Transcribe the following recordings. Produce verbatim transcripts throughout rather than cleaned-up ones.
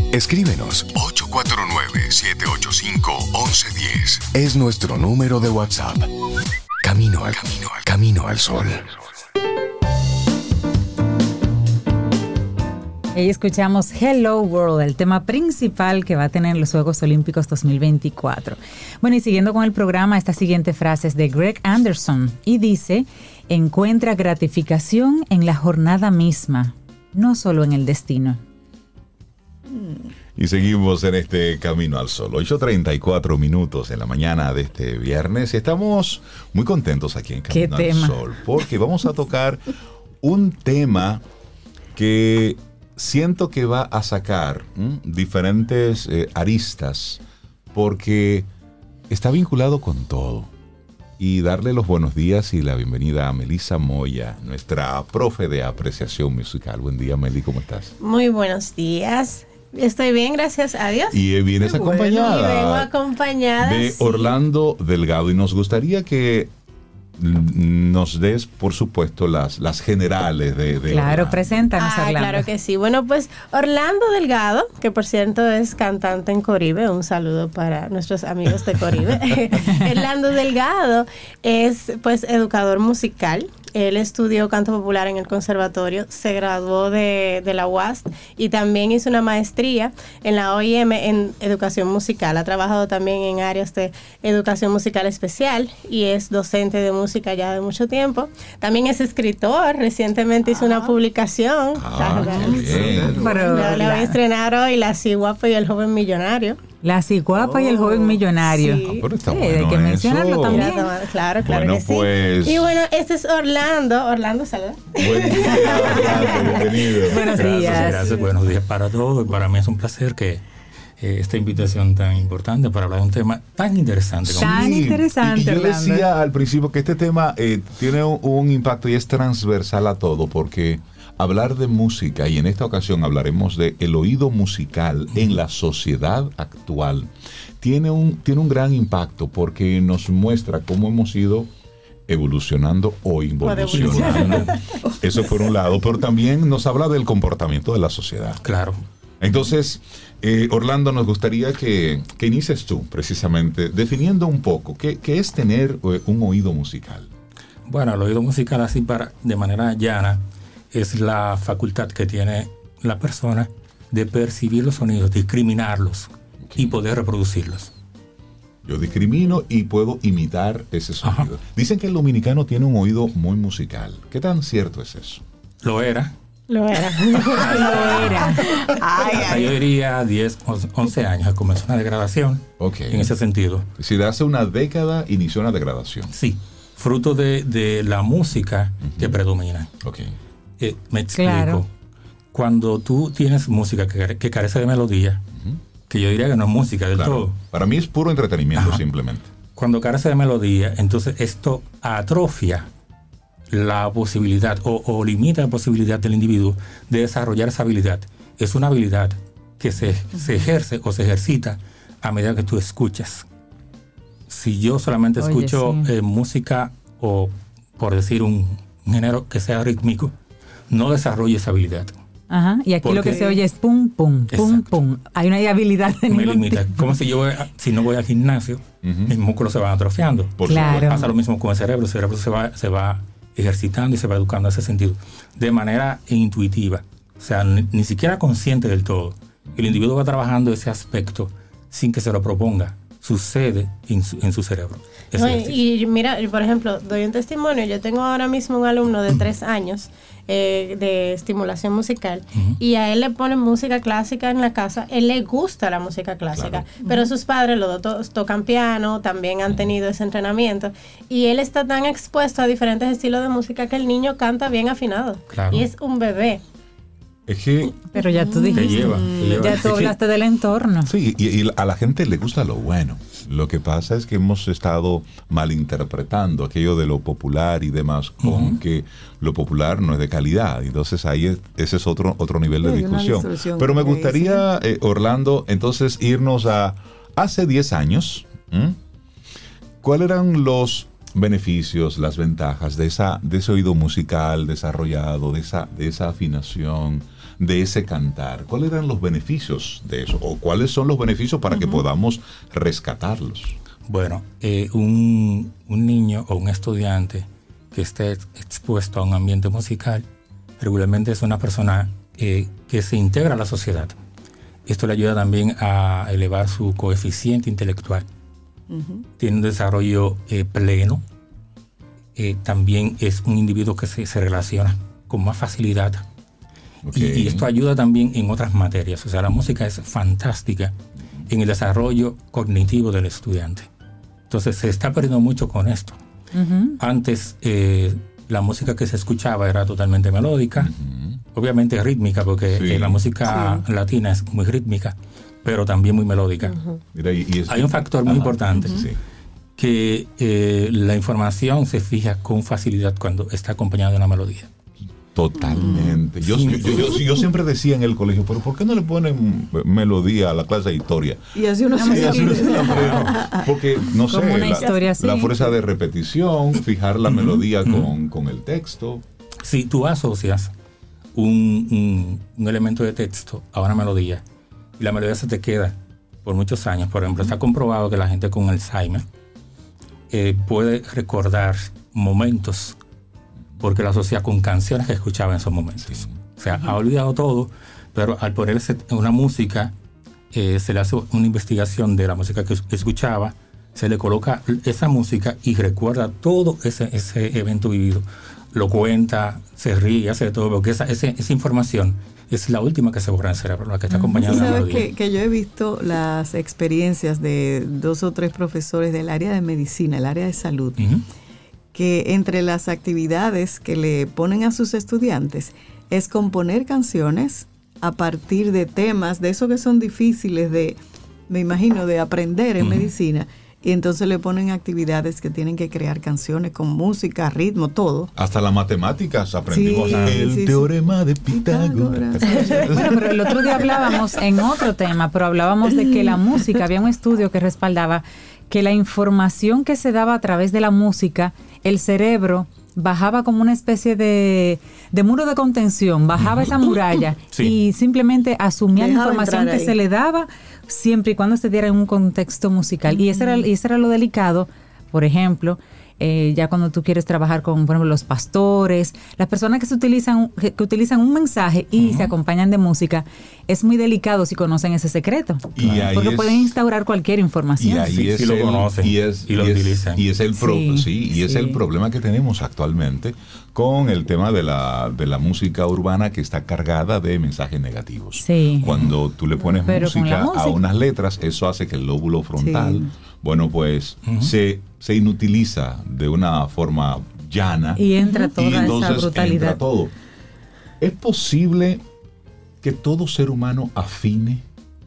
Escríbenos ocho cuatro nueve, siete ocho cinco, once diez. Es nuestro número de WhatsApp. Camino al camino al camino al sol. Y escuchamos Hello World, el tema principal que va a tener los Juegos Olímpicos dos mil veinticuatro. Bueno, y siguiendo con el programa, esta siguiente frase es de Greg Anderson y dice: encuentra gratificación en la jornada misma, no solo en el destino. Y seguimos en este Camino al Sol. ocho treinta y cuatro minutos en la mañana de este viernes. Estamos muy contentos aquí en Camino al tema? Sol porque vamos a tocar un tema que siento que va a sacar ¿m? diferentes eh, aristas porque está vinculado con todo. Y darle los buenos días y la bienvenida a Melissa Moya, nuestra profe de apreciación musical. Buen día, Meli, ¿cómo estás? Muy buenos días. Estoy bien, gracias a Dios. Y vienes Muy acompañada. Bueno. Y vengo acompañada de sí. Orlando Delgado. Y nos gustaría que nos des, por supuesto, las, las generales de, de Claro, Orlando. Preséntanos, Ah, Orlando. claro que sí. Bueno, pues Orlando Delgado, que por cierto es cantante en Coribe, un saludo para nuestros amigos de Coribe. Orlando Delgado es pues educador musical. Él estudió canto popular en el conservatorio, se graduó de, de la U A S T y también hizo una maestría en la O I M en educación musical. Ha trabajado también en áreas de educación musical especial y es docente de música ya de mucho tiempo. También es escritor, recientemente hizo una publicación. Ah, qué bien. Pero Le, le voy a la, estrenar hoy La Ciguapa y el joven millonario. la ciguapa Oh, y el joven millonario. sí. Ah, pero está Sí, bueno hay que eso. mencionarlo también. Claro, claro, claro Bueno, que sí. pues- Y bueno, este es Orlando. Orlando, saluda. Buen día, Orlando, bienvenido. Buenos Gracias, días. gracias. Buenos días para todos. Para mí es un placer que eh, esta invitación tan importante para hablar de un tema tan interesante como Tan Sí, interesante, Y, y yo Orlando. decía al principio que este tema eh, tiene un, un impacto y es transversal a todo, porque hablar de música, y en esta ocasión hablaremos de el oído musical en la sociedad actual, tiene un, tiene un gran impacto porque nos muestra cómo hemos ido evolucionando o involucionando. Eso por un lado, pero también nos habla del comportamiento de la sociedad. Claro. Entonces, eh, Orlando, nos gustaría que, que inicies tú, precisamente, definiendo un poco qué, qué es tener eh, un oído musical. Bueno, el oído musical, así para de manera llana, es la facultad que tiene la persona de percibir los sonidos, discriminarlos y poder reproducirlos. Yo discrimino y puedo imitar ese sonido. Ajá. Dicen que el dominicano tiene un oído muy musical. ¿Qué tan cierto es eso? Lo era. Lo era. Lo era. Ay, Hasta ay. yo diría diez, once años comenzó una degradación Ok. en ese sentido. Si de hace una década inició una degradación. Sí, fruto de, de la música que predomina. Ok. Eh, me explico. Claro. Cuando tú tienes música que, que carece de melodía, Ujú. que yo diría que no es música del Claro. todo. Para mí es puro entretenimiento, Ajá. simplemente. Cuando carece de melodía, entonces esto atrofia la posibilidad o, o limita la posibilidad del individuo de desarrollar esa habilidad. Es una habilidad que se, se ejerce o se ejercita a medida que tú escuchas. Si yo solamente Oye, escucho sí. eh, música o, por decir, un, un género que sea rítmico, no desarrollo esa habilidad. Ajá. Y aquí lo Porque- que se oye es pum, pum, pum, Exacto. pum. Hay una habilidad de Me ningún limita. tipo. Como si yo voy a- si no voy al gimnasio, Ujú. mis músculos se van atrofiando. Por Claro. supuesto. Pasa lo mismo con el cerebro. El cerebro se va, se va ejercitando y se va educando en ese sentido. De manera intuitiva. O sea, ni, ni siquiera consciente del todo. El individuo va trabajando ese aspecto sin que se lo proponga. Sucede en su, en su cerebro. Ese No, ejercicio. y, y mira, yo, por ejemplo, doy un testimonio. Yo tengo ahora mismo un alumno de tres años eh, de estimulación musical Ujú. y a él le ponen música clásica en la casa. Él le gusta la música clásica, Claro. pero sus padres los dos to- tocan piano, también han tenido ese entrenamiento y él está tan expuesto a diferentes estilos de música que el niño canta bien afinado. Claro. Y es un bebé. Es que Pero ya tú Te dijiste. lleva, te lleva. Ya Es tú que- hablaste del entorno. sí, y, y a la gente le gusta lo bueno. Lo que pasa es que hemos estado malinterpretando aquello de lo popular y demás, con Ujú. que lo popular no es de calidad. Entonces ahí es- ese es otro, otro nivel de Hay una discusión. distorsión Pero me que gustaría, eh, Orlando, entonces irnos a hace diez años. ¿m? ¿Cuáles eran los beneficios, las ventajas de esa de ese oído musical desarrollado, de esa de esa afinación, de ese cantar? ¿Cuáles eran los beneficios de eso? ¿O cuáles son los beneficios para uh-huh. que podamos rescatarlos? Bueno, eh, un, un niño o un estudiante que esté expuesto a un ambiente musical regularmente es una persona eh, que se integra a la sociedad. Esto le ayuda también a elevar su coeficiente intelectual. Uh-huh. Tiene un desarrollo eh, pleno. Eh, también es un individuo que se, se relaciona con más facilidad. Okay. Y, y esto ayuda también en otras materias. O sea, la música es fantástica en el desarrollo cognitivo del estudiante. Entonces se está perdiendo mucho con esto. Uh-huh. Antes eh, la música que se escuchaba era totalmente melódica, uh-huh. obviamente rítmica, porque sí. eh, la música sí. latina es muy rítmica, pero también muy melódica. Uh-huh. Mira, y, y es, Hay un factor muy ajá. importante, uh-huh. sí. que eh, la información se fija con facilidad cuando está acompañada de una melodía. Totalmente. Yo, sí. yo, yo, yo, yo siempre decía en el colegio, pero ¿por qué no le ponen melodía a la clase de historia? Y así uno se la Porque, no sé, una la, historia la fuerza de repetición, fijar la melodía uh-huh. con, con el texto. Si tú asocias un, un, un elemento de texto a una melodía y la melodía se te queda por muchos años, por ejemplo, uh-huh. está comprobado que la gente con Alzheimer eh, puede recordar momentos porque la asocia con canciones que escuchaba en esos momentos. Sí. O sea, uh-huh. ha olvidado todo, pero al ponerse una música, eh, se le hace una investigación de la música que escuchaba, se le coloca esa música y recuerda todo ese, ese evento vivido. Lo cuenta, se ríe, hace de todo, porque esa, esa, esa información es la última que se borra en el cerebro, la que está acompañada de la melodía. ¿Sabes que, que yo he visto las experiencias de dos o tres profesores del área de medicina, el área de salud, uh-huh. que entre las actividades que le ponen a sus estudiantes es componer canciones a partir de temas, de esos que son difíciles de, me imagino, de aprender en uh-huh. medicina, y entonces le ponen actividades que tienen que crear canciones con música, ritmo, todo. Hasta las matemáticas aprendimos. Sí, el sí, teorema sí. de Pitágoras. Bueno, pero el otro día hablábamos en otro tema, pero hablábamos de que la música, había un estudio que respaldaba que la información que se daba a través de la música, el cerebro bajaba como una especie de, de muro de contención, bajaba esa muralla sí. y simplemente asumía Dejaba la información que se le daba siempre y cuando se diera en un contexto musical. Uh-huh. Y ese era, y ese era lo delicado, por ejemplo, eh, ya cuando tú quieres trabajar con, por ejemplo, los pastores, las personas que se utilizan, que, que utilizan un mensaje y uh-huh. se acompañan de música, es muy delicado si conocen ese secreto. Y ahí porque es, pueden instaurar cualquier información. Y ahí sí, es sí lo el, conocen y, es, y lo y utilizan. Es, y es el pro, sí, sí, y sí. es el problema que tenemos actualmente con el tema de la, de la música urbana que está cargada de mensajes negativos. Sí. Cuando tú le pones música, música a unas letras, eso hace que el lóbulo frontal, sí. bueno, pues uh-huh. se, se inutiliza de una forma llana. Y entra toda y entonces esa brutalidad. Entra todo. ¿Es posible que todo ser humano afine?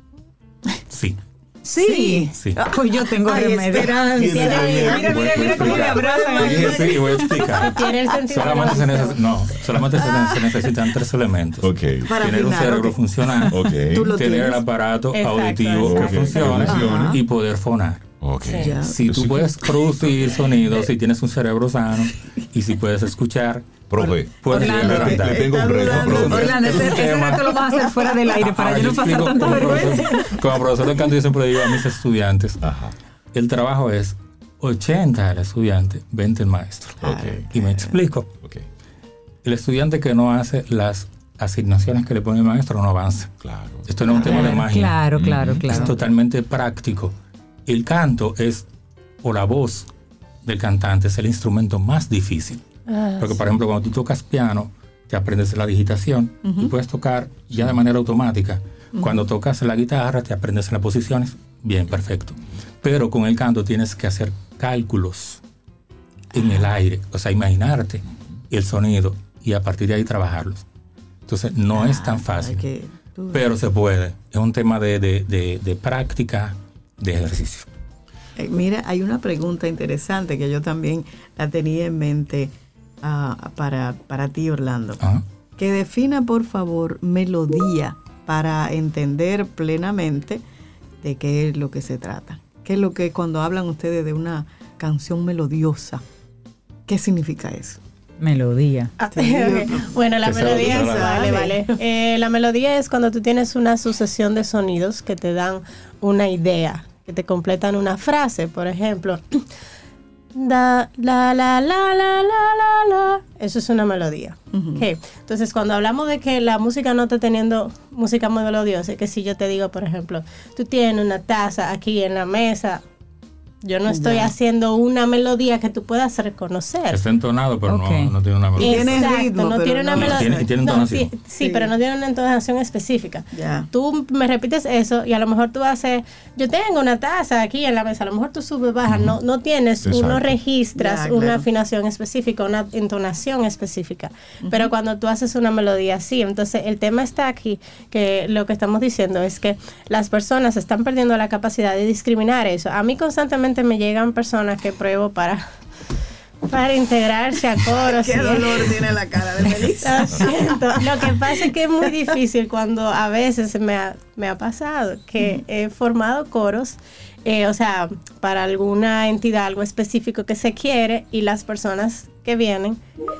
Sí. Sí. sí. Pues yo tengo Ay, remedio. Esperanza. Mira, mira, mira, mira cómo me abrazan aquí. Sí, voy a explicar. Solamente, se, neces- no, solamente ah. se necesitan tres elementos. Okay. Para tener afinar, un cerebro okay. funcional, okay. tener tienes. el aparato Exacto. auditivo okay. que funcione Ajá. y poder fonar. Okay. Sí. Si tú puedes producir sonidos, si tienes un cerebro sano y si puedes escuchar, profe, puedes Orlando, le, le tengo un reto, profe. Orlando, ese, ese reto lo vas a hacer fuera del aire para ah, yo no pasar tanta vergüenza. Como profesor de canto yo siempre digo a mis estudiantes, Ajá. el trabajo es ochenta al estudiante, veinte el maestro. Okay. Y me explico. Okay. El estudiante que no hace las asignaciones que le pone el maestro no avanza. Claro. Esto no es un tema de magia. Claro, claro, claro. Es totalmente práctico. El canto es, o la voz del cantante es el instrumento más difícil. Ah, Porque, por ejemplo, cuando tú tocas piano, te aprendes la digitación uh-huh. y puedes tocar ya de manera automática. Uh-huh. Cuando tocas la guitarra, te aprendes las posiciones. Bien, perfecto. Pero con el canto tienes que hacer cálculos en el aire. O sea, imaginarte el sonido y a partir de ahí trabajarlos. Entonces, no ah, es tan fácil. Que... Pero se puede. Es un tema de, de, de, de práctica, de ejercicio. Eh, mira, hay una pregunta interesante que yo también la tenía en mente uh, para, para ti, Orlando. Uh-huh. Que defina, por favor, melodía para entender plenamente de qué es lo que se trata. ¿Qué es lo que cuando hablan ustedes de una canción melodiosa? ¿Qué significa eso? Melodía. Ah, okay. Bueno, la Que sea melodía es, otra vale, vale. Eh, la melodía es cuando tú tienes una sucesión de sonidos que te dan una idea, que te completan una frase, por ejemplo. Da, la, la, la, la, la, la, la. Eso es una melodía. Uh-huh. Okay. Entonces, cuando hablamos de que la música no está teniendo música muy melodiosa, que si yo te digo, por ejemplo, tú tienes una taza aquí en la mesa, yo no estoy yeah. haciendo una melodía que tú puedas reconocer. Está entonado, pero okay. no, no tiene una melodía. Exacto, tiene ritmo, no tiene una no. melodía. Tiene, tiene entonación. No, sí, sí, sí, pero no tiene una entonación específica. Yeah. Tú me repites eso y a lo mejor tú haces, yo tengo una taza aquí en la mesa, a lo mejor tú subes, bajas, uh-huh. no, no tienes, Exacto. no registras yeah, una claro. afinación específica, una entonación específica. Uh-huh. Pero cuando tú haces una melodía así, entonces el tema está aquí, que lo que estamos diciendo es que las personas están perdiendo la capacidad de discriminar eso. A mí constantemente me llegan personas que pruebo para para integrarse a coros. Qué dolor tiene la cara de Melissa. Lo siento. Lo que pasa es que es muy difícil cuando a veces me ha, me ha pasado que he formado coros, eh, o sea, para alguna entidad, algo específico que se quiere, y las personas que vienen,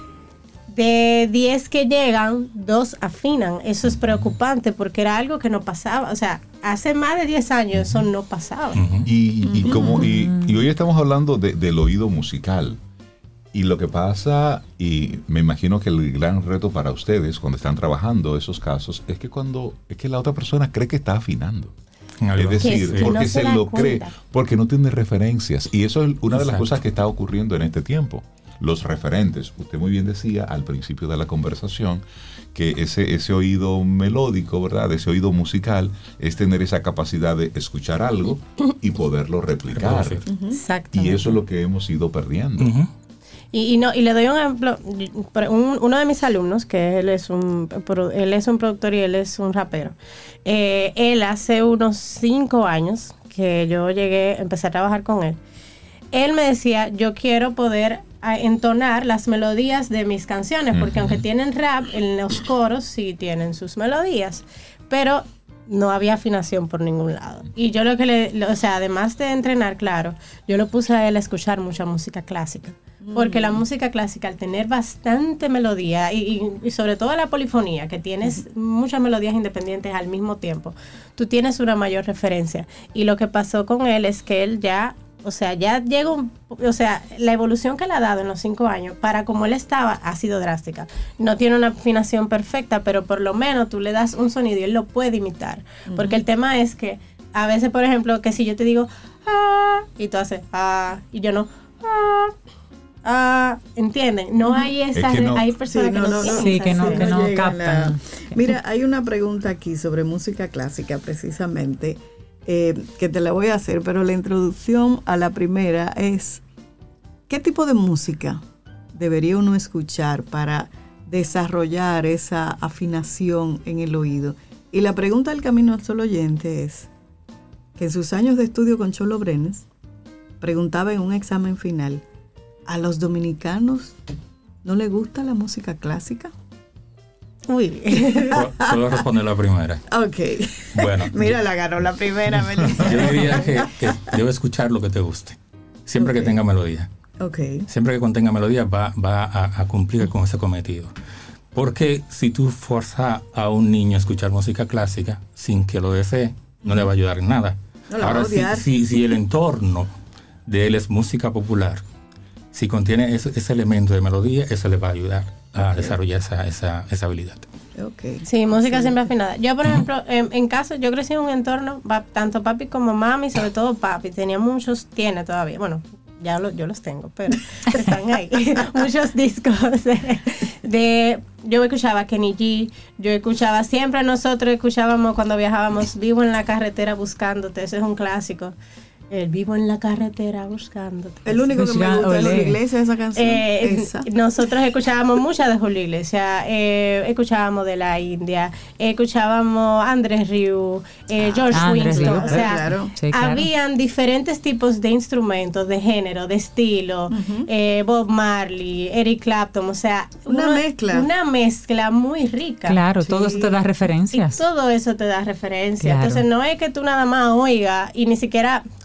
de diez que llegan, dos afinan. Eso es preocupante porque era algo que no pasaba. O sea, hace más de diez años eso no pasaba. Uh-huh. Y, y, como, y, y hoy estamos hablando de, del oído musical. Y lo que pasa, y me imagino que el gran reto para ustedes cuando están trabajando esos casos, es que cuando es que la otra persona cree que está afinando. Es decir, que, que porque no se, se lo cuenta. cree, porque no tiene referencias. Y eso es una de las Exacto. cosas que está ocurriendo en este tiempo. Los referentes. Usted muy bien decía al principio de la conversación que ese, ese oído melódico, ¿verdad? Ese oído musical es tener esa capacidad de escuchar algo y poderlo replicar. Uh-huh. Exactamente. Y eso es lo que hemos ido perdiendo. Uh-huh. Y, y no y le doy un ejemplo. Un, uno de mis alumnos, que él es un él es un productor y él es un rapero. Eh, él hace unos cinco años que yo llegué, empecé a trabajar con él. Él me decía, yo quiero poder a entonar las melodías de mis canciones, porque uh-huh. aunque tienen rap, en los coros sí tienen sus melodías, pero no había afinación por ningún lado. Y yo lo que le, lo, o sea, además de entrenar, claro, yo lo puse a él a escuchar mucha música clásica, porque la música clásica, al tener bastante melodía y, y, y sobre todo la polifonía, que tienes uh-huh. muchas melodías independientes al mismo tiempo, tú tienes una mayor referencia. Y lo que pasó con él es que él ya, o sea, ya llegó, o sea, la evolución que le ha dado en los cinco años, para como él estaba, ha sido drástica. No tiene una afinación perfecta, pero por lo menos tú le das un sonido y él lo puede imitar. Uh-huh. Porque el tema es que a veces, por ejemplo, que si yo te digo, ah, y tú haces, ah, y yo no, ah, ah, ¿entienden? No hay esa, es que no, hay personas sí, que no, no, no, sí, que no, que no, no captan. La, mira, hay una pregunta aquí sobre música clásica, precisamente, Eh, que te la voy a hacer, pero la introducción a la primera es ¿qué tipo de música debería uno escuchar para desarrollar esa afinación en el oído? Y la pregunta del camino al sol oyente es que en sus años de estudio con Cholo Brenes preguntaba en un examen final, ¿a los dominicanos no les gusta la música clásica? Uy. Puedo responder la primera. Ok. Bueno. Mira, la agarró la primera, Melissa. Yo diría que, que debo escuchar lo que te guste. Siempre okay. que tenga melodía. Ok. Siempre que contenga melodía va, va a, a cumplir con ese cometido. Porque si tú forzas a un niño a escuchar música clásica sin que lo desee, no le va a ayudar en nada. No la Ahora, va a odiar. Si, si, si el entorno de él es música popular, si contiene ese, ese elemento de melodía, eso le va a ayudar a okay. desarrollar esa, esa, esa habilidad. Okay. Sí, música siempre afinada. Yo, por uh-huh. ejemplo, en, en caso, yo crecí en un entorno, tanto papi como mami, sobre todo papi, tenía muchos, tiene todavía, bueno, ya lo, yo los tengo, pero están ahí, muchos discos de, de, yo escuchaba Kenny G, yo escuchaba, siempre nosotros escuchábamos cuando viajábamos, Vivo en la carretera buscándote, ese es un clásico. El Vivo en la carretera buscándote. El único que me gusta de Julio Iglesias esa canción. Eh, esa. Nosotros escuchábamos muchas de Julio Iglesias. Eh, escuchábamos de la India. Eh, escuchábamos Andrés Rieu, eh, George ah, Winston. Rieu, o sea, claro. Sí, claro. Habían diferentes tipos de instrumentos, de género, de estilo. Uh-huh. eh, Bob Marley, Eric Clapton. O sea, una uno, mezcla. Una mezcla muy rica. Claro, sí. todo eso te da referencias. Y todo eso te da referencia. Claro. Entonces, no es que tú nada más oigas y ni siquiera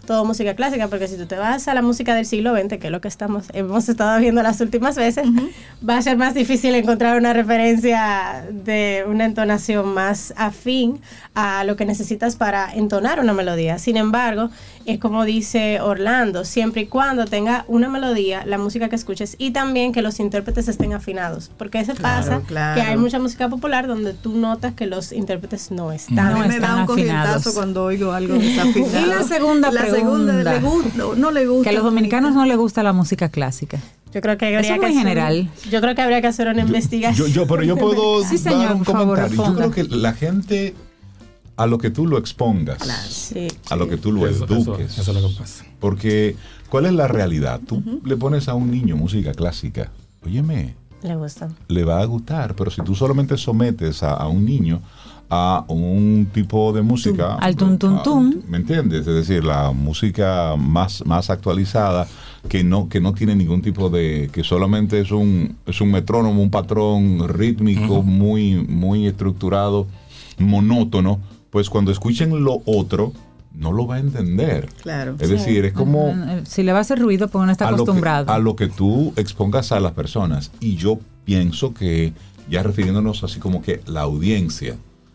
todo música clásica, porque si tú te vas a la música del siglo veinte, que es lo que estamos hemos estado viendo las últimas veces, uh-huh. va a ser más difícil encontrar una referencia de una entonación más afín a lo que necesitas para entonar una melodía. Sin embargo, es como dice Orlando, siempre y cuando tenga una melodía, la música que escuches, y también que los intérpretes estén afinados, porque eso claro, pasa, claro. que hay mucha música popular donde tú notas que los intérpretes no están, no no me están da un afinados. corrientazo cuando oigo algo desafinado. Y la segunda la pregunta, segunda le gusta, no, no le gusta. Que a los dominicanos no les gusta la música clásica. Yo creo que habría Eso es que muy hacer, general. Yo creo que habría que hacer una Yo, investigación. yo, yo, pero yo puedo sí, señor, dar un por favor, comentario. responda. Yo creo que la gente, a lo que tú lo expongas, Claro. Sí. a lo que tú lo Eso, eduques. eso, eso es lo que pasa. Porque, ¿cuál es la realidad? Tú Uh-huh. le pones a un niño música clásica, óyeme, Le gusta. le va a gustar, pero si tú solamente sometes a, a un niño a un tipo de música, Al tum, tum, tum. ¿me entiendes? Es decir, la música más, más actualizada, que no, que no tiene ningún tipo de, que solamente es un, es un metrónomo, un patrón rítmico uh-huh. muy, muy estructurado, monótono, pues cuando escuchen lo otro, no lo va a entender. Claro. Es Sí. decir, es como Si le va a hacer ruido, porque no está a lo, que, acostumbrado. a lo que tú expongas a las personas. Y yo pienso que, ya refiriéndonos así como que la audiencia,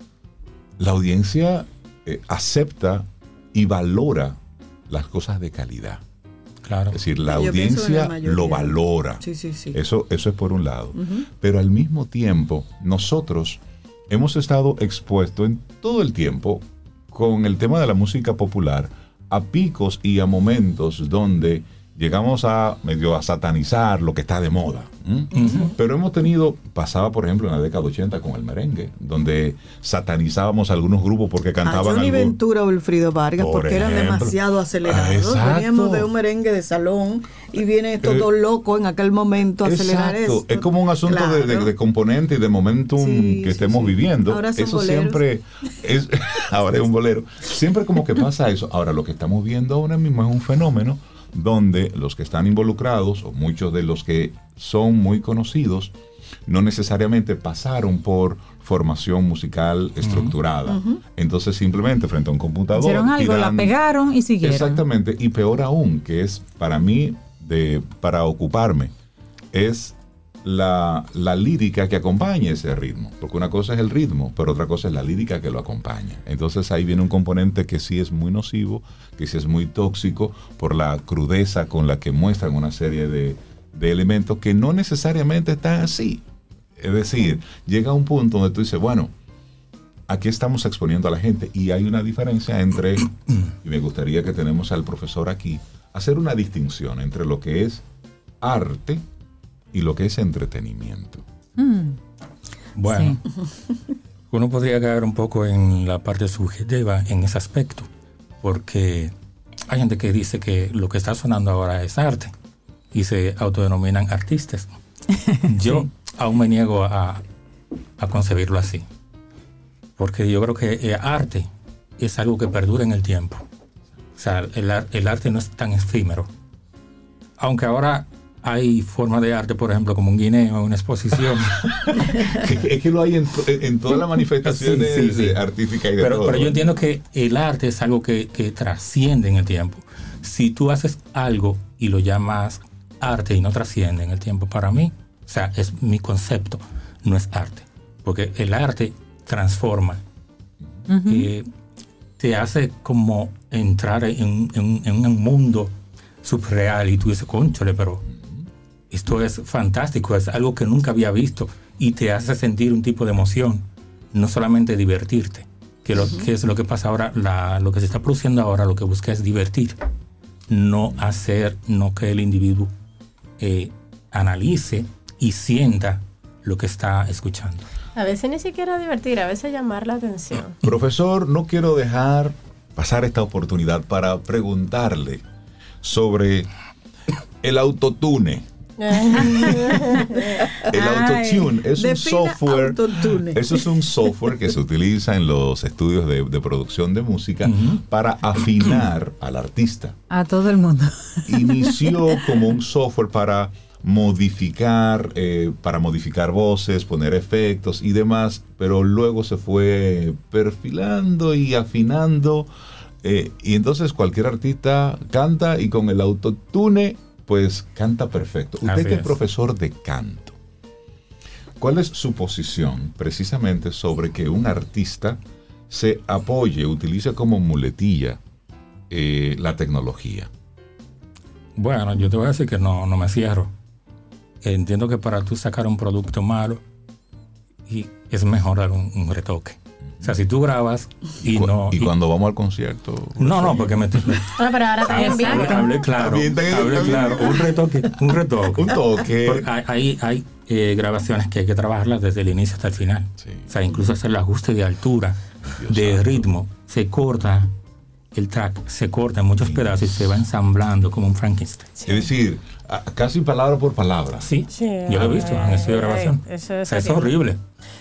la audiencia eh, acepta y valora las cosas de calidad. Claro. Es decir, la Yo pienso en la audiencia mayoría. lo valora. Sí, sí, sí. Eso, eso es por un lado. Uh-huh. Pero al mismo tiempo, nosotros hemos estado expuestos en todo el tiempo con el tema de la música popular a picos y a momentos donde llegamos a medio a satanizar lo que está de moda. ¿m? Uh-huh. Pero hemos tenido, pasaba por ejemplo en la década ochenta con el merengue, donde satanizábamos a algunos grupos porque A cantaban Johnny algo. Ventura o Wilfrido Vargas, Por porque eran ejemplo. demasiado acelerados. Exacto. Veníamos de un merengue de salón y viene todo Eh, loco en aquel momento a acelerar Exacto. esto. Es como un asunto Claro. de, de, de componente y de momentum Sí, que sí, estemos sí. viviendo. Ahora son Eso boleros. siempre es, ahora es un bolero. Siempre como que pasa eso. Ahora lo que estamos viendo ahora mismo es un fenómeno donde los que están involucrados o muchos de los que son muy conocidos no necesariamente pasaron por formación musical estructurada. Uh-huh. Entonces simplemente frente a un computador Hicieron algo, la tiran- pegaron y siguieron. Exactamente, y peor aún, que es para mí, de, para ocuparme, es la, la lírica que acompaña ese ritmo. Porque una cosa es el ritmo, pero otra cosa es la lírica que lo acompaña. Entonces ahí viene un componente que sí es muy nocivo, que sí es muy tóxico, por la crudeza con la que muestran una serie de, de elementos que no necesariamente están así. Es decir, llega un punto donde tú dices, bueno, aquí estamos exponiendo a la gente y hay una diferencia entre, y me gustaría que tenemos al profesor aquí, hacer una distinción entre lo que es arte y lo que es entretenimiento. Mm. Bueno, Sí. uno podría caer un poco en la parte subjetiva en ese aspecto, porque hay gente que dice que lo que está sonando ahora es arte y se autodenominan artistas. Yo Sí. aún me niego a, a concebirlo así, porque yo creo que el arte es algo que perdura en el tiempo. O sea, el, ar- el arte no es tan efímero. Aunque ahora hay formas de arte, por ejemplo, como un guineo, una exposición. Es que lo hay en, to- en todas las manifestaciones Sí, sí, sí. artísticas y de Pero, todo. pero yo entiendo que el arte es algo que, que trasciende en el tiempo. Si tú haces algo y lo llamas arte y no trasciende en el tiempo, para mí, o sea, es mi concepto, no es arte. Porque el arte transforma, Ujú. eh, te hace como entrar en, en- en un mundo subreal y tú dices, cónchale, pero esto es fantástico, es algo que nunca había visto y te hace sentir un tipo de emoción, no solamente divertirte, que, lo, que es lo que pasa ahora, la, lo que se está produciendo ahora, lo que busca es divertir, no hacer, no que el individuo eh, analice y sienta lo que está escuchando. A veces ni siquiera divertir, a veces llamar la atención. Profesor, no quiero dejar pasar esta oportunidad para preguntarle sobre el autotune. El Ay, autotune es un defina software. autotune. Eso es un software que se utiliza en los estudios de, de producción de música Ujú. para afinar al artista. A todo el mundo. Inició como un software para modificar, eh, para modificar voces, poner efectos y demás, pero luego se fue perfilando y afinando Eh, y entonces cualquier artista canta y con el autotune, pues canta perfecto. Usted Así que es es. profesor de canto, ¿cuál es su posición precisamente sobre que un artista se apoye, utilice como muletilla eh, la tecnología? Bueno, yo te voy a decir que no, no me cierro. Entiendo que para tú sacar un producto malo, y es mejor dar un, un retoque. O sea, si tú grabas y Cu- no... y, y- cuando vamos al concierto. no, no, porque me... Ah, pero ahora está en vivo. Hablé, hablé claro, También está en- hablé claro. Un retoque, un retoque. Un toque. Porque hay hay, hay eh, grabaciones que hay que trabajarlas desde el inicio hasta el final. Sí. O sea, incluso hacer el ajuste de altura, Dios de santo. ritmo. Se corta el track, se corta en muchos pedazos y se va ensamblando como un Frankenstein. Es decir, a- casi palabra por palabra. Sí, Sí, yo lo he visto en estudio de ay, grabación. eso O es sea, es horrible. horrible.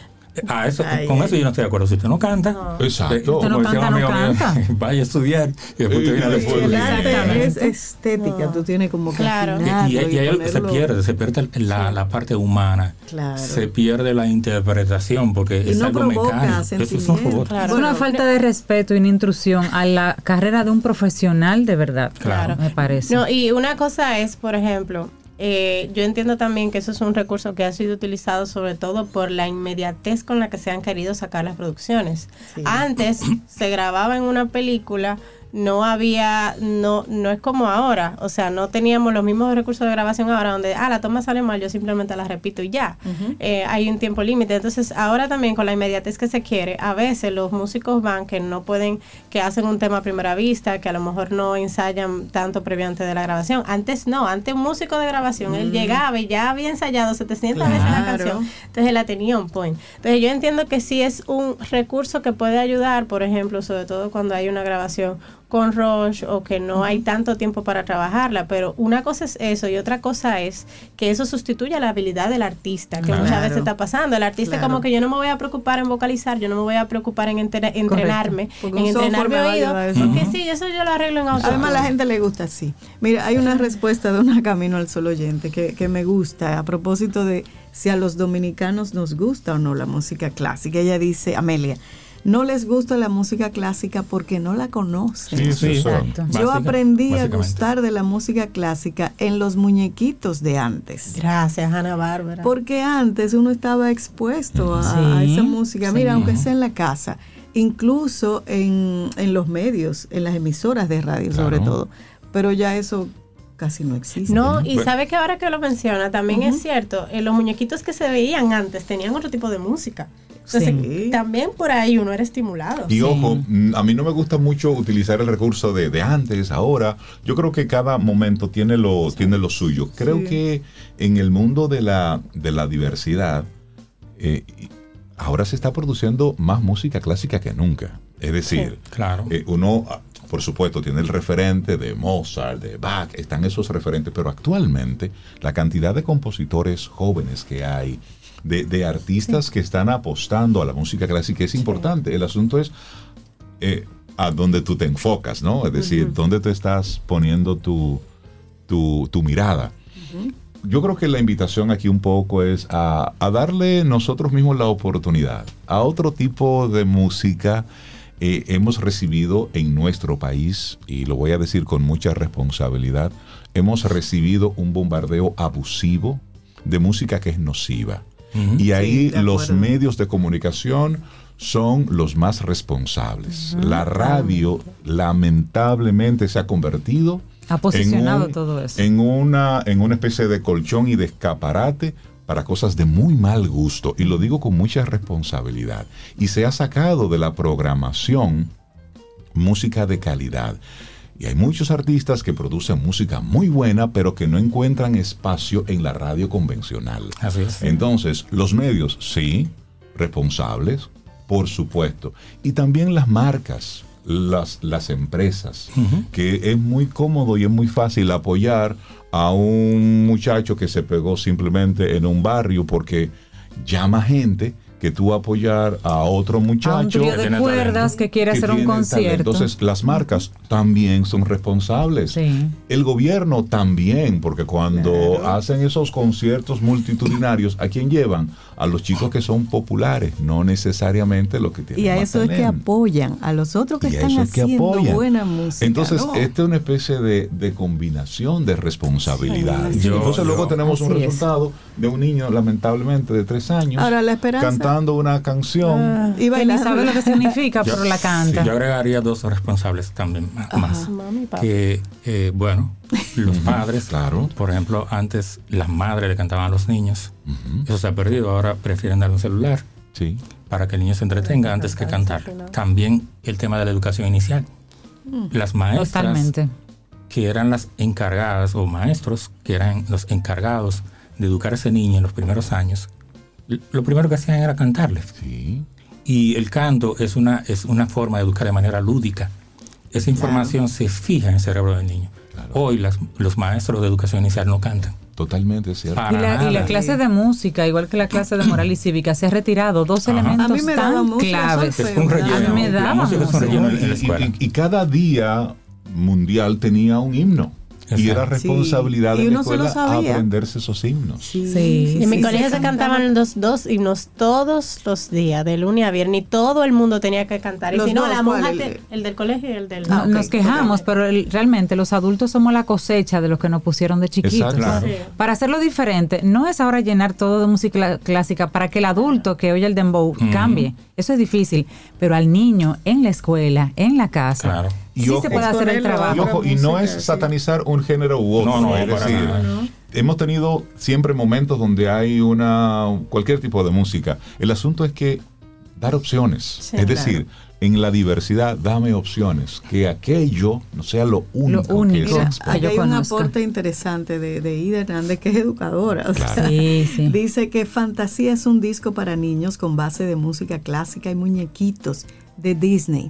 A eso, Ay, con ay. eso yo no estoy de acuerdo. Si usted no canta, Exacto. eh, como Usted no decía un canta, no amigo mío, canta. vaya a estudiar y después Sí, te viene al después estudio. de- El arte Exactamente. es estética, tú tienes como que Claro. afinarlo Y, y, y ahí se ponerlo- pierde, se pierde la, la parte humana, Claro. se pierde la interpretación porque Y es no algo provoca mecánico. Eso es un sentimiento. robot. Claro. Es una Bueno, falta de respeto y una intrusión a la carrera de un profesional de verdad, Claro. me parece. No, y una cosa es, por ejemplo, eh, yo entiendo también que eso es un recurso que ha sido utilizado sobre todo por la inmediatez con la que se han querido sacar las producciones. Sí. Antes se grababa en una película, no había, no, no es como ahora, o sea, no teníamos los mismos recursos de grabación ahora donde, ah, la toma sale mal, yo simplemente la repito y ya. Ujú. Eh, hay un tiempo límite. Entonces, ahora también con la inmediatez que se quiere, a veces los músicos van que no pueden, que hacen un tema a primera vista, que a lo mejor no ensayan tanto previo antes de la grabación. Antes no, antes un músico de grabación, él llegaba y ya había ensayado setecientas veces la Claro. canción, entonces él la tenía on point. Entonces, yo entiendo que sí es un recurso que puede ayudar, por ejemplo, sobre todo cuando hay una grabación con rush o que no hay tanto tiempo para trabajarla, pero una cosa es eso y otra cosa es que eso sustituye a la habilidad del artista, que Claro. muchas veces está pasando. El artista Claro. como que yo no me voy a preocupar en vocalizar, yo no me voy a preocupar en entre- entrenarme, Porque en un software entrenar mi me va a oído, llevar eso. porque Ujú. sí, eso yo lo arreglo en auto. Además, a la gente le gusta así. Mira, hay una respuesta de una Camino al Sol oyente que, que me gusta a propósito de si a los dominicanos nos gusta o no la música clásica. Ella dice, Amelia, no les gusta la música clásica porque no la conocen. Sí, sí, Exacto. Básica- Yo aprendí a básicamente. gustar de la música clásica en los muñequitos de antes. Gracias, Ana Bárbara. Porque antes uno estaba expuesto a, a Sí, esa música. sí. Mira, aunque sea en la casa, incluso en, en los medios, en las emisoras de radio Claro. sobre todo. Pero ya eso casi no existe. No, y Bueno. sabe que ahora que lo menciona, también Ujú. es cierto, eh, los muñequitos que se veían antes tenían otro tipo de música. Entonces, Sí. también por ahí uno era estimulado. Y ojo, mm, a mí no me gusta mucho utilizar el recurso de, de antes, ahora. Yo creo que cada momento tiene lo, tiene lo suyo. Creo Sí. que en el mundo de la, de la diversidad, eh, ahora se está produciendo más música clásica que nunca. Es decir, Claro. eh, uno, ah, por supuesto, tiene el referente de Mozart, de Bach, están esos referentes, pero actualmente la cantidad de compositores jóvenes que hay, de, de artistas que están apostando a la música clásica es importante. El asunto es eh, a dónde tú te enfocas, ¿no? Es decir, dónde te estás poniendo tu, tu, tu mirada. Yo creo que la invitación aquí un poco es a, a darle nosotros mismos la oportunidad a otro tipo de música. Eh, hemos recibido en nuestro país, y lo voy a decir con mucha responsabilidad, hemos recibido un bombardeo abusivo de música que es nociva. Ujú. Y ahí de los acuerdo. medios de comunicación son los más responsables. La radio lamentablemente se ha convertido Ha posicionado en un- todo eso. En una, en una especie de colchón y de escaparate para cosas de muy mal gusto. Y lo digo con mucha responsabilidad. Y se ha sacado de la programación música de calidad. Y hay muchos artistas que producen música muy buena, pero que no encuentran espacio en la radio convencional. Así es. Entonces, los medios, sí, responsables, por supuesto. Y también las marcas, las, las empresas, Ujú. que es muy cómodo y es muy fácil apoyar a un muchacho que se pegó simplemente en un barrio porque llama gente que tú apoyar a otro muchacho. A un trío de cuerdas que quiere hacer un concierto. Entonces, las marcas también son responsables. Sí. El gobierno también, porque cuando Claro. hacen esos conciertos multitudinarios, ¿a quién llevan? A los chicos que son populares, no necesariamente los que tienen Y a más eso es que talento. apoyan a los otros que Y a están eso es que haciendo apoyan. buena música. Entonces, ¿no? esta es una especie de, de combinación de responsabilidades. Sí, yo- Entonces, luego yo- tenemos un así es. resultado de un niño, lamentablemente, de tres años, Ahora, la esperanza. cantando una canción. Ah, y Que ni bailando. sabe lo que significa, Yo- pero la canta. Yo agregaría dos responsables también ma- más. Mami, papá. Que, eh, bueno, los padres, Claro. por ejemplo, antes las madres le cantaban a los niños. Ujú. Eso se ha perdido. Ahora prefieren darle un celular Sí. para que el niño se entretenga antes que cantar. También el tema de la educación inicial. Las maestras Totalmente. que eran las encargadas, o maestros que eran los encargados de educar a ese niño en los primeros años, l- lo primero que hacían era cantarle. Sí. Y el canto es una, es una forma de educar de manera lúdica. Esa información se fija en el cerebro del niño. Claro. Hoy las- los maestros de educación inicial no cantan. Totalmente cierto. Para Y la, y la nada. clase de música, igual que la clase de moral y cívica, se ha retirado dos Ajá. elementos A mí me daba tan mucho claves. solfeo. Es un relleno. A mí me La daba música es un música. relleno en, en la Y- escuela. y, y cada día mundial tenía un himno. Y era Exacto. responsabilidad Sí. de Y la uno se lo escuela sabía. aprenderse esos himnos. Sí, Sí. En mi sí, colegio se cantaba. cantaban los dos himnos todos los días, de lunes a viernes, y todo el mundo tenía que cantar. Y Los si no, dos, la ¿cuál? monja, El- te- el del colegio y el del... No- Ah, ok. Nos quejamos, pero el- realmente los adultos somos la cosecha de los que nos pusieron de chiquitos. Exacto. Claro. Sí. Para hacerlo diferente, no es ahora llenar todo de música cla- clásica para que el adulto que oye el dembow cambie. Eso es difícil, pero al niño en la escuela, en la casa, Claro. Y sí ojo, se puede hacer el exponerlo a trabajo. Y ojo, y no es música, sí. satanizar un género u otro. No, no, es para decir, nada. hemos tenido siempre momentos donde hay una cualquier tipo de música. El asunto es que dar opciones. Sí, es claro. decir, en la diversidad, dame opciones. Que aquello no sea lo único, que único. se Mira, expone. Ah, aquí yo hay un conozco. aporte interesante de, de Ida Hernández, que es educadora. o sea, Sí, sí. Dice que Fantasía es un disco para niños con base de música clásica y muñequitos de Disney.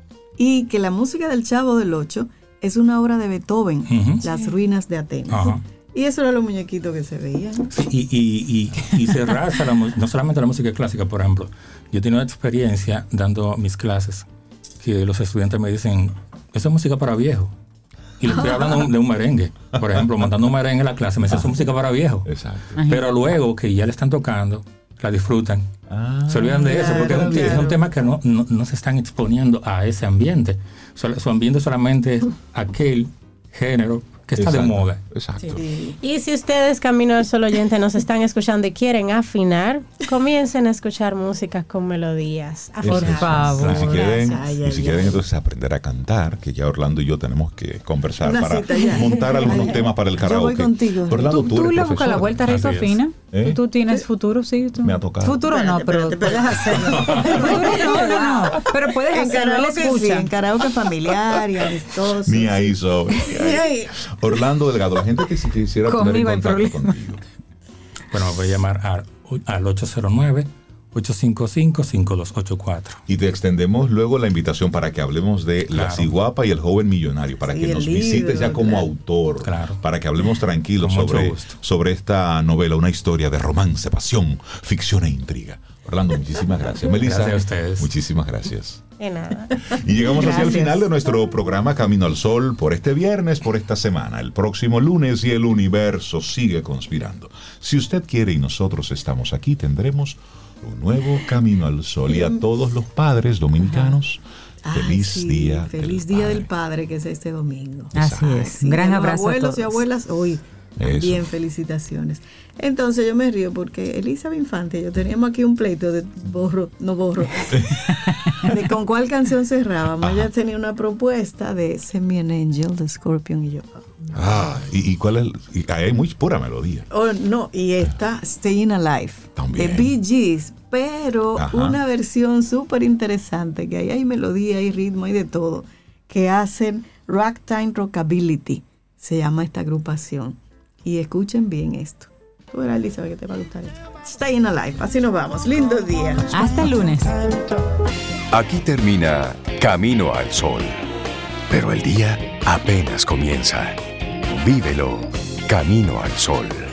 Y que la música del Chavo del Ocho es una obra de Beethoven, Ujú. Las ruinas de Atenas. Ajá. Y eso eran los muñequitos que se veían. Sí, y, y, y, y se raza la mu- no solamente la música clásica, por ejemplo. Yo he tenido una experiencia dando mis clases que los estudiantes me dicen, eso es música para viejos. Y les estoy hablando de un, de un merengue. Por ejemplo, montando un merengue en la clase, me dicen, eso es música para viejos. Exacto. Pero luego que ya le están tocando, la disfrutan. Ah, Se olvidan de eso, porque es un, claro. es un tema que no, no, no se están exponiendo a ese ambiente. Su, su ambiente solamente es aquel género que está de exacto, moda. Exacto. Y si ustedes, Camino al Sol oyente, nos están escuchando y quieren afinar, comiencen a escuchar música con melodías. Eso Por es. favor. Y si quieren, Ay, y ay, si ay. quieren entonces aprender a cantar, que ya Orlando y yo tenemos que conversar Una para cita ya. montar algunos Ay, temas para el yo voy karaoke. contigo. Orlando, Tú, tú, tú eres le buscas la profesor. vuelta a Así Rita es. Fina. ¿Eh? ¿Tú, tú tienes futuro, sí. Tú. Me ha tocado. Futuro no, pero. Espérate, puedes hacerlo. Futuro no, no, no. Pero puedes En hacerlo, él karaoke, sí, escucha. en karaoke familiar y amistoso. Ni ahí, so. Ni ahí. Orlando Delgado, la gente que si quisiera poner Conmigo hay en contacto problema. contigo. Bueno, me voy a llamar al, al ocho cero nueve, ocho cinco cinco, cinco dos ocho cuatro. Y te extendemos luego la invitación para que hablemos de La Claro. Ciguapa y el joven millonario, para Sí, que el nos libro, visites ya como claro. autor, Claro. para que hablemos tranquilos Con mucho sobre, gusto. sobre esta novela, una historia de romance, pasión, ficción e intriga. Orlando, muchísimas gracias. Melissa, Gracias a ustedes. muchísimas gracias. De nada. Y llegamos hacia el Gracias. final de nuestro programa Camino al Sol por este viernes, por esta semana. El próximo lunes y el universo sigue conspirando. Si usted quiere y nosotros estamos aquí, tendremos un nuevo Camino al Sol. Y a todos los padres dominicanos, Ay, feliz sí, día Feliz del Día Padre. del Padre, que es este domingo. Así es. Sí, Un gran a los abrazo a abuelos todos. y abuelas, hoy Eso. también felicitaciones. Entonces yo me río porque Elizabeth Infante, yo teníamos aquí un pleito de borro, no borro, de con cuál canción cerrábamos. Ella tenía una propuesta de Send Me an Angel de Scorpion y yo. Ah, ¿y, y cuál es? Y hay muy pura melodía. Oh, no, y esta Staying Alive También. de Bee Gees, pero Ajá. una versión súper interesante, que ahí hay melodía, hay ritmo, hay de todo, que hacen Ragtime Rockability, se llama esta agrupación. Y escuchen bien esto. Tú verás, Elizabeth, que te va a gustar esto. Staying Alive, así nos vamos. Lindo día. Hasta el lunes. Aquí termina Camino al Sol. Pero el día apenas comienza. Vívelo Camino al Sol.